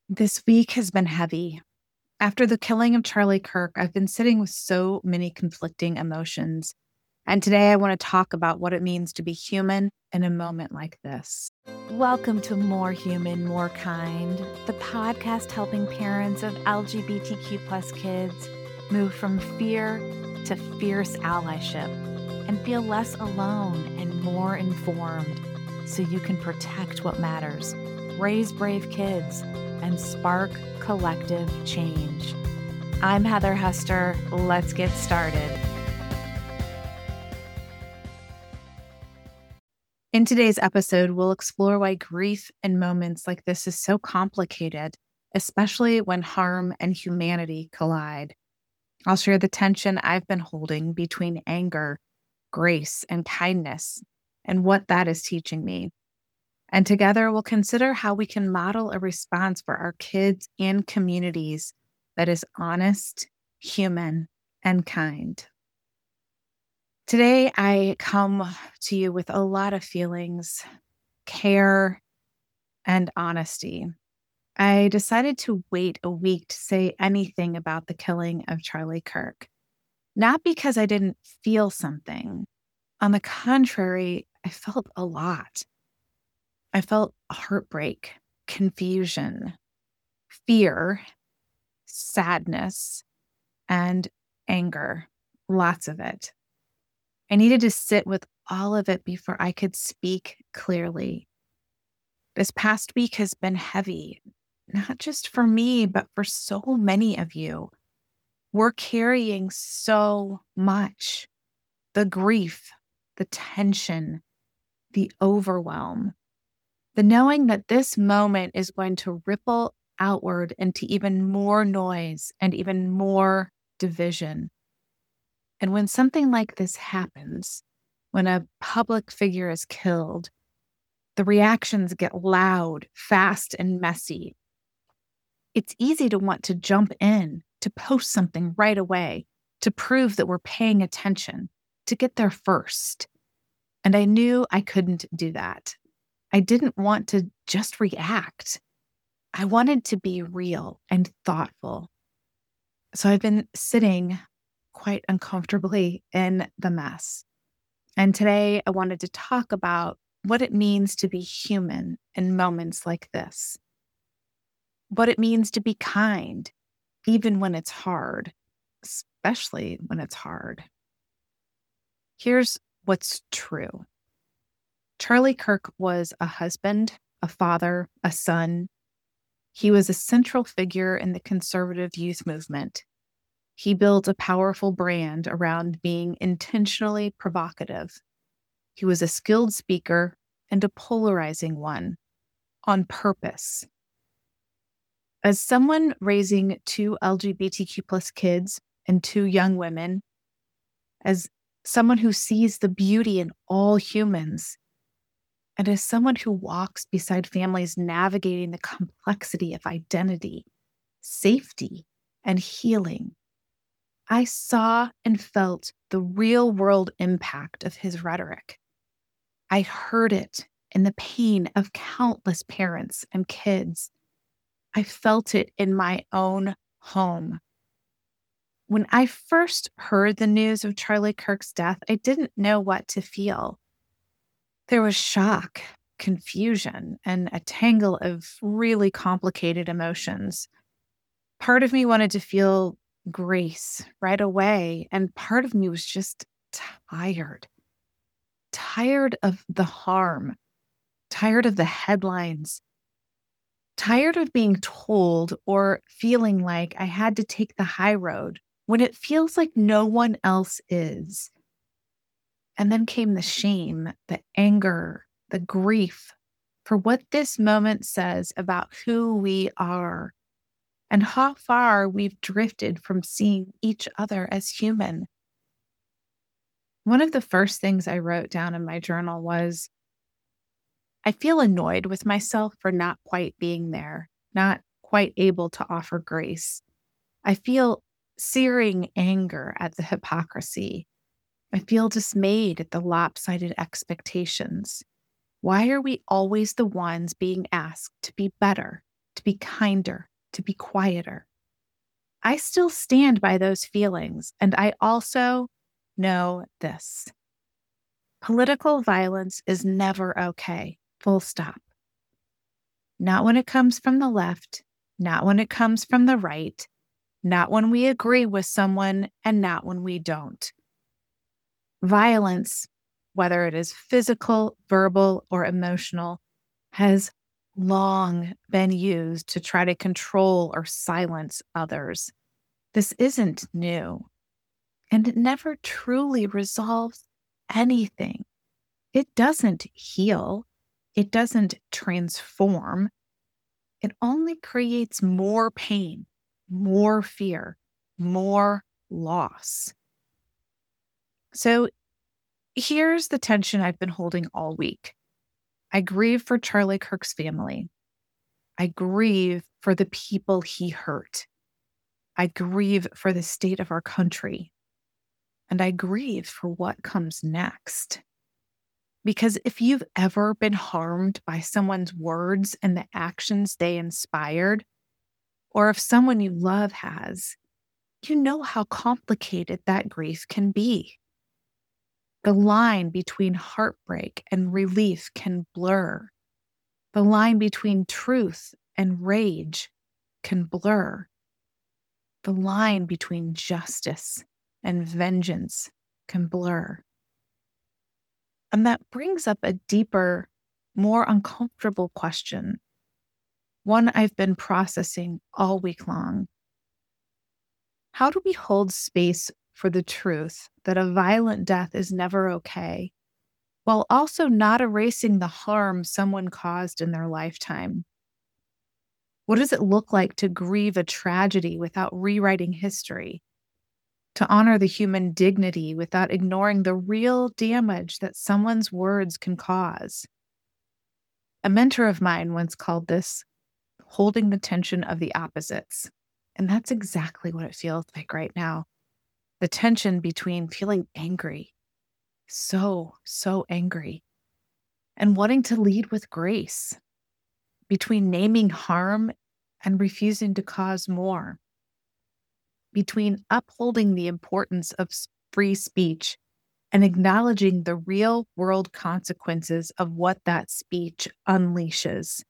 This week has been heavy. After the killing of Charlie Kirk, I've been sitting with so many conflicting emotions. And today I want to talk about what it means to be human in a moment like this. Welcome to More Human, More Kind, the podcast helping parents of LGBTQ plus kids move from fear to fierce allyship and feel less alone and more informed so you can protect what matters, raise brave kids, and spark collective change. I'm Heather Hester. Let's get started. In today's episode, we'll explore why grief in moments like this is so complicated, especially when harm and humanity collide. I'll share the tension I've been holding between anger, grace, and kindness, and what that is teaching me. And together, we'll consider how we can model a response for our kids and communities that is honest, human, and kind. Today, I come to you with a lot of feelings, care, and honesty. I decided to wait a week to say anything about the killing of Charlie Kirk, not because I didn't feel something. On the contrary, I felt a lot. I felt heartbreak, confusion, fear, sadness, and anger, lots of it. I needed to sit with all of it before I could speak clearly. This past week has been heavy, not just for me, but for so many of you. We're carrying so much: the grief, the tension, the overwhelm, the knowing that this moment is going to ripple outward into even more noise and even more division. And when something like this happens, when a public figure is killed, the reactions get loud, fast, and messy. It's easy to want to jump in, to post something right away, to prove that we're paying attention, to get there first. And I knew I couldn't do that. I didn't want to just react. I wanted to be real and thoughtful. So I've been sitting quite uncomfortably in the mess. And today I wanted to talk about what it means to be human in moments like this. What it means to be kind, even when it's hard, especially when it's hard. Here's what's true. Charlie Kirk was a husband, a father, a son. He was a central figure in the conservative youth movement. He built a powerful brand around being intentionally provocative. He was a skilled speaker and a polarizing one, on purpose. As someone raising two LGBTQ plus kids and two young women, as someone who sees the beauty in all humans, and as someone who walks beside families navigating the complexity of identity, safety, and healing, I saw and felt the real-world impact of his rhetoric. I heard it in the pain of countless parents and kids. I felt it in my own home. When I first heard the news of Charlie Kirk's death, I didn't know what to feel. There was shock, confusion, and a tangle of really complicated emotions. Part of me wanted to feel grace right away, and part of me was just tired. Tired of the harm, tired of the headlines, tired of being told or feeling like I had to take the high road when it feels like no one else is. And then came the shame, the anger, the grief for what this moment says about who we are and how far we've drifted from seeing each other as human. One of the first things I wrote down in my journal was, I feel annoyed with myself for not quite being there, not quite able to offer grace. I feel searing anger at the hypocrisy. I feel dismayed at the lopsided expectations. Why are we always the ones being asked to be better, to be kinder, to be quieter. I still stand by those feelings, and I also know this. Political violence is never okay, full stop. Not when it comes from the left, not when it comes from the right, not when we agree with someone, and not when we don't. Violence, whether it is physical, verbal, or emotional, has long been used to try to control or silence others. This isn't new, and it never truly resolves anything. It doesn't heal. It doesn't transform. It only creates more pain, more fear, more loss. So here's the tension I've been holding all week. I grieve for Charlie Kirk's family. I grieve for the people he hurt. I grieve for the state of our country. And I grieve for what comes next. Because if you've ever been harmed by someone's words and the actions they inspired, or if someone you love has, you know how complicated that grief can be. The line between heartbreak and relief can blur. The line between truth and rage can blur. The line between justice and vengeance can blur. And that brings up a deeper, more uncomfortable question, one I've been processing all week long. How do we hold space for the truth that a violent death is never okay, while also not erasing the harm someone caused in their lifetime? What does it look like to grieve a tragedy without rewriting history? To honor the human dignity without ignoring the real damage that someone's words can cause? A mentor of mine once called this holding the tension of the opposites. And that's exactly what it feels like right now. The tension between feeling angry, so angry, and wanting to lead with grace, between naming harm and refusing to cause more, between upholding the importance of free speech and acknowledging the real world consequences of what that speech unleashes.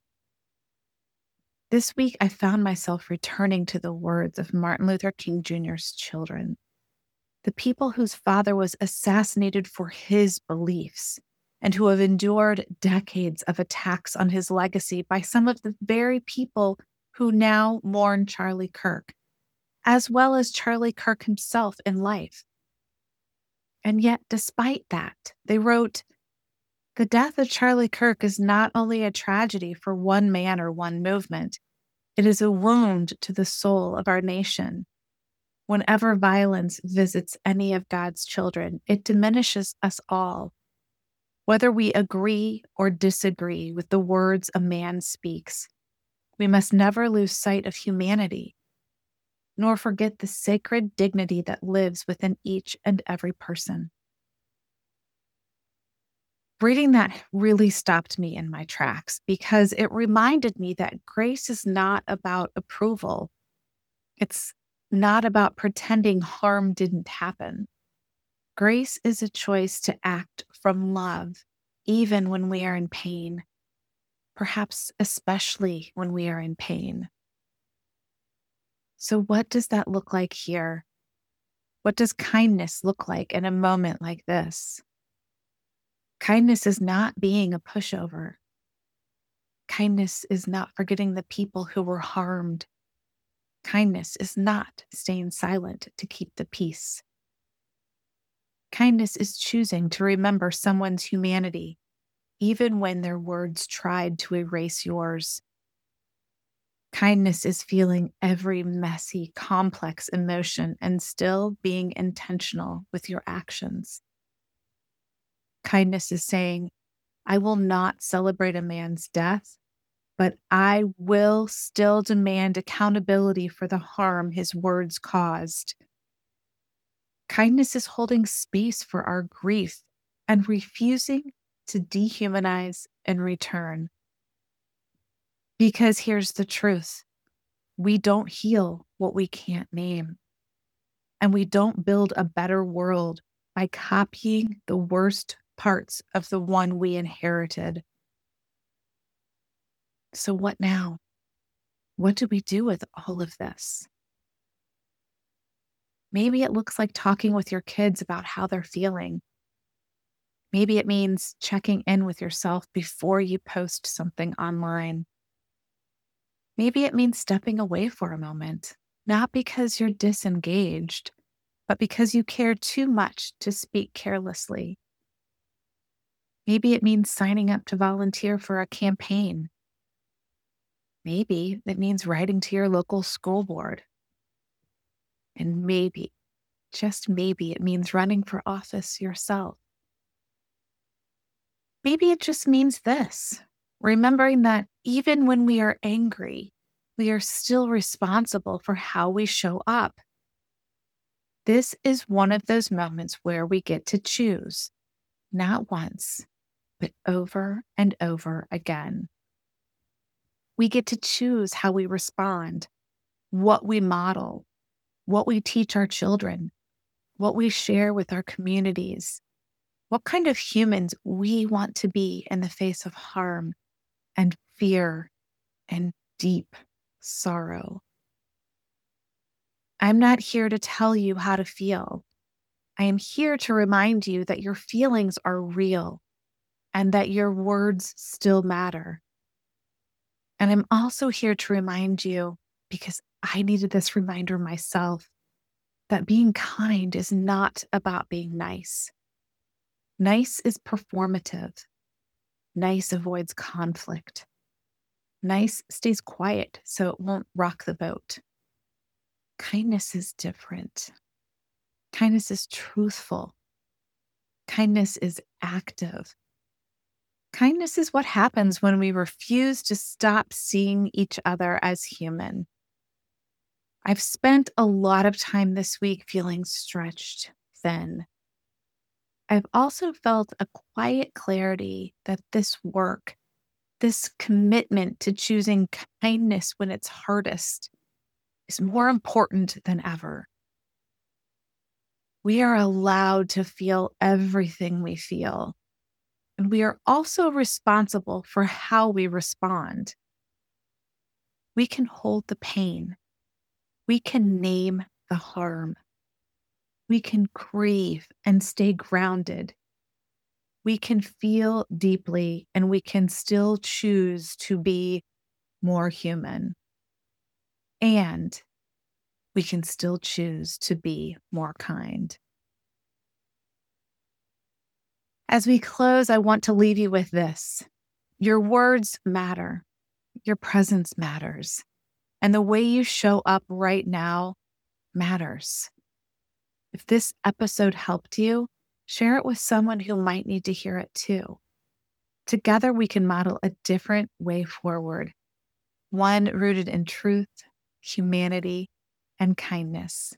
This week, I found myself returning to the words of Martin Luther King Jr.'s children, the people whose father was assassinated for his beliefs and who have endured decades of attacks on his legacy by some of the very people who now mourn Charlie Kirk, as well as Charlie Kirk himself in life. And yet, despite that, they wrote, "The death of Charlie Kirk is not only a tragedy for one man or one movement, it is a wound to the soul of our nation. Whenever violence visits any of God's children, it diminishes us all. Whether we agree or disagree with the words a man speaks, we must never lose sight of humanity, nor forget the sacred dignity that lives within each and every person." Reading that really stopped me in my tracks because it reminded me that grace is not about approval. It's not about pretending harm didn't happen. Grace is a choice to act from love, even when we are in pain, perhaps especially when we are in pain. So, what does that look like here? What does kindness look like in a moment like this? Kindness is not being a pushover. Kindness is not forgetting the people who were harmed. Kindness is not staying silent to keep the peace. Kindness is choosing to remember someone's humanity, even when their words tried to erase yours. Kindness is feeling every messy, complex emotion and still being intentional with your actions. Kindness is saying, "I will not celebrate a man's death, but I will still demand accountability for the harm his words caused." Kindness is holding space for our grief and refusing to dehumanize in return. Because here's the truth. We don't heal what we can't name. And we don't build a better world by copying the worst parts of the one we inherited. So what now? What do we do with all of this? Maybe it looks like talking with your kids about how they're feeling. Maybe it means checking in with yourself before you post something online. Maybe it means stepping away for a moment, not because you're disengaged, but because you care too much to speak carelessly. Maybe it means signing up to volunteer for a campaign. Maybe it means writing to your local school board. And maybe, just maybe, it means running for office yourself. Maybe it just means this, remembering that even when we are angry, we are still responsible for how we show up. This is one of those moments where we get to choose, not once, but over and over again. We get to choose how we respond, what we model, what we teach our children, what we share with our communities, what kind of humans we want to be in the face of harm and fear and deep sorrow. I'm not here to tell you how to feel. I am here to remind you that your feelings are real and that your words still matter. And I'm also here to remind you, because I needed this reminder myself, that being kind is not about being nice. Nice is performative. Nice avoids conflict. Nice stays quiet so it won't rock the boat. Kindness is different. Kindness is truthful. Kindness is active. Kindness is what happens when we refuse to stop seeing each other as human. I've spent a lot of time this week feeling stretched thin. I've also felt a quiet clarity that this work, this commitment to choosing kindness when it's hardest, is more important than ever. We are allowed to feel everything we feel, and we are also responsible for how we respond. We can hold the pain. We can name the harm. We can grieve and stay grounded. We can feel deeply, and we can still choose to be more human. And we can still choose to be more kind. As we close, I want to leave you with this. Your words matter. Your presence matters. And the way you show up right now matters. If this episode helped you, share it with someone who might need to hear it too. Together, we can model a different way forward, one rooted in truth, humanity, and kindness.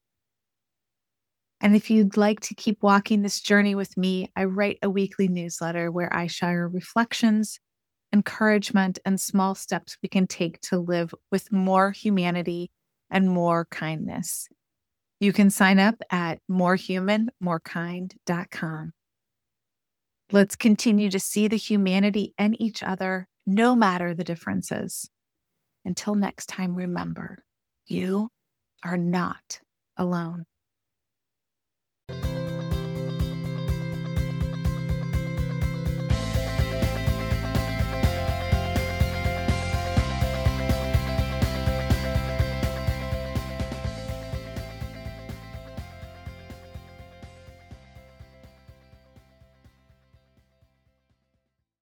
And if you'd like to keep walking this journey with me, I write a weekly newsletter where I share reflections, encouragement, and small steps we can take to live with more humanity and more kindness. You can sign up at morehumanmorekind.com. Let's continue to see the humanity in each other, no matter the differences. Until next time, remember, you are not alone.